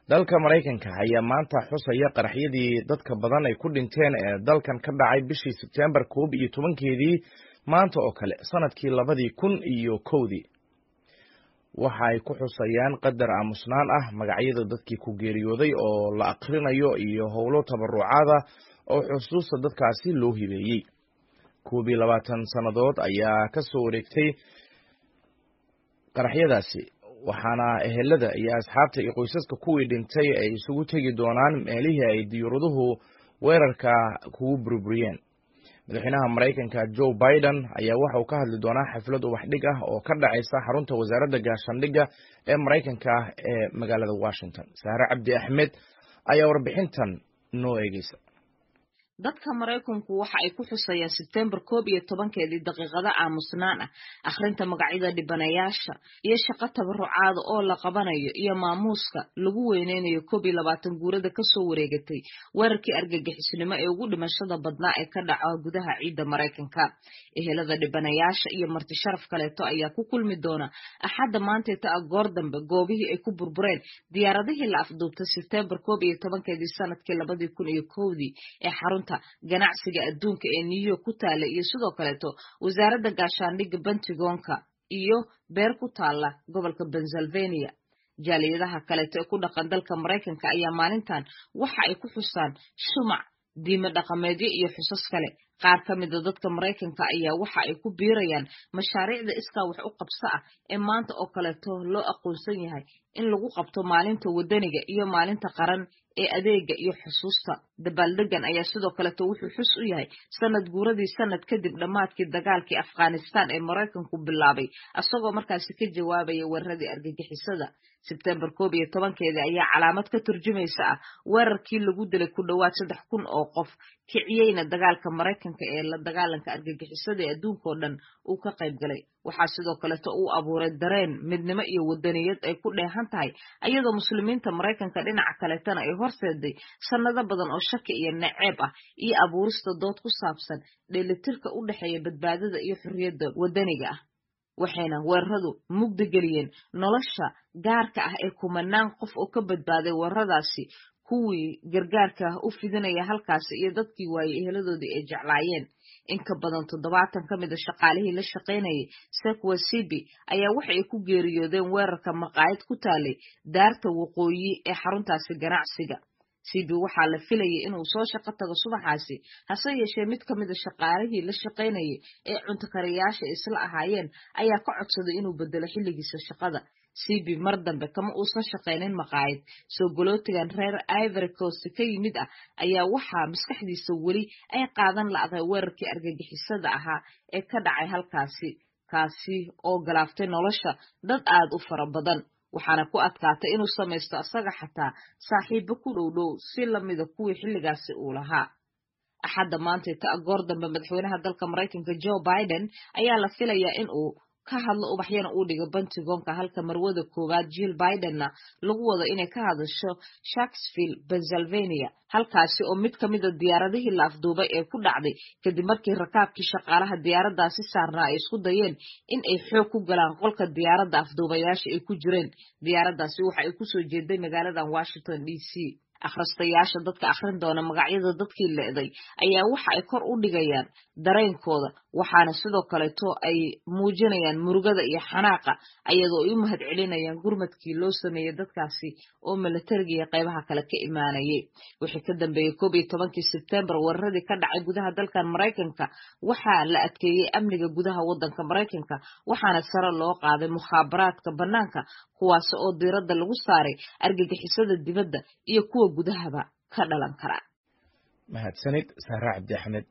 dalka Mareykanka ayaa maanta xusaya qaraxyadii dadka badan ay ku dhinteen ee dalkan ka dhacay bishii September 11keedii maanta oo kale sanadkii 2001 waxa ay ku xusayaan qadar aamusnaan ah magacyada dadkii ku geeriyooday oo la aqrinayo iyo howlo tabarucaad ah oo xusuusta dadkaasi loo hibeeyey 20 sannadood ayaa ka soo wareegtay qaraxyadaasi waxaana ehelada iyo asxaabta iyo qoysaska kuwii dhintay ay isugu tegi doonaan meelihii ay diyuuraduhu weerarka kugu burburiyeen madaxweynaha Mareykanka Joe Biden ayaa waxa uu ka hadli doonaa xaflad ubax dhig ah oo ka dhacaysa xarunta wasaaradda gaashaandhigga ee Mareykanka ee magaalada Washington. Sahra Cabdi Ahmed ayaa warbixintan noo eegaysa. dadka Mareykanku waxa ay ku xusayaan September 11keedii daqiiqada aamusnaan ah akhrinta magacyada dhibanayaasha iyo shaqo tabarucaad oo la qabanayo iyo maamuuska lagu weyneynayo 12 guurada ka soo wareegatay weerarkii argagixisnimo ee ugu dhimashada badnaa ee ka dhacay gudaha ciidda Mareykanka ehelada dhibanayaasha iyo marti sharaf kaleeto ayaa ku kulmi doona axadda maanta goor dambe goobihii ay ku burbureen diyaaradihii la afduubtay September 11keedii sanadkii 2001 ee xarunta ganacsiga adduunka ee New York ku taala iyo sidoo kaleeto wasaaradda gaashaandhigga Pentagonka iyo beer ku taala gobolka Pennsylvania jaaliyadaha kaleeto ee ku dhaqan dalka Mareykanka ayaa maalintan waxa ay ku xusaan shumac diimo dhaqameedyo iyo xusas kale qaar ka mid ah dadka Mareykanka ayaa waxa ay ku biirayaan mashaariicda iska wax u qabso ah ee maanta oo kaleeto loo aqoonsan yahay in lagu qabto maalinta wadaniga iyo maalinta qaran ee adeega iyo xusuusta dabaaldegan ayaa sidoo kaleeto wuxuu xus u yahay sanad guuradii sanad kadib dhamaadkii dagaalkii Afghanistan ee Mareykanku bilaabay asagoo markaas ka jawaabaya weeraradii argagixisada September 11keedii ayaa calaamad ka turjumaysa weerarkii lagu dilay ku dhawaad 3,000 oo qof kiciyayna dagaalka Mareykanka ee la dagaalanka argagixisada ee adduunka oo dhan uu ka qayb galay waxa sidoo kaleeto uu abuuray dareen midnimo iyo wadaniyad ay ku dheehan tahay ayadoo muslimiinta Mareykanka dhinaca kaleetana ay horseeday sanado badan oo shaki iyo naceeb ah iyo abuurista dood ku saabsan dheelitirka u dhaxeeya badbaadada iyo xurriyadda wadaniga ah waxayna weeraradu mugdi geliyeen nolosha gaarka ah ee kumanaan qof oo ka badbaaday weeraradaasi kuwii gargaarka u fidinaya halkaas iyo dadkii waayay eheladoodii ay jeclaayeen in ka badan 70 ka mid ah shaqaalihii la shaqeynayay Sequoia Sibi ayaa waxa ay ku geeriyoodeen weerarka maqaayad ku taalay daarta waqooyi ee xaruntaasi ganacsiga Sibi waxaa la filayay inuu soo shaqo tago subaxaasi hase yeeshee mid ka mid ah shaqaalihii la shaqeynayay ee cunto kariyaasha isla ahaayeen ayaa ka codsaday inuu bedelo xilligiisa shaqada Sibi mar dambe kama uusan shaqeynin maqaayad soo galootigan reer Ivory Coast ka yimid ayaa waxa maskaxdiisa wali ay qaadan la'day weerarkii argagixisada ahaa ee ka dhacay halkaasi kaasi oo galaaftay nolosha dad aad u fara badan waxaana ku adkaatay inuu sameesto asaga xataa saaxiibo ku dhow si lamida kuwii xilligaasi uu lahaa axadda maanta goor dambe madaxweynaha dalka Mareykanka Joe Biden ayaa la filayaa in uu ka hadlo ubaxyana uu dhigo Pentagonka halka marwada koowaad Jill Bidenna lagu wado inay ka hadasho Sharksville, Pennsylvania halkaasi oo mid ka mid ah diyaaradihii la afduubay ee ku dhacday kadib markii rakaabkii shaqaalaha diyaaraddaasi saarnaa ay isku dayeen in ay xoog ku galaan qolka diyaaradda afduubayaasha ay ku jireen diyaaraddaasi waxa ay ku soo jeeday magaalada Washington DC akhristayaasha dadka akhrin doona magacyada dadkii leeday ayaa waxa ay kor u dhigayaan dareenkooda waxaana sidoo kaleeto ay muujinayaan murugada iyo xanaaqa ayadoo ay u mahad celinayaan gurmadkii loo sameeyay dadkaasi oo militariga qaybaha kale ka imaanayay wixii ka dambeeyay 11kii September weeraradii ka dhacay gudaha dalkan Mareykanka waxa la adkeeyay amniga gudaha wadanka Mareykanka waxaana sare loo qaaday mukhaabaraadka banaanka kuwaas oo diiradda lagu saaray argagixisada dibadda iyo kuwa gudahaba ka dhalan kara mahadsanid Sahra Cabdi Ahmed.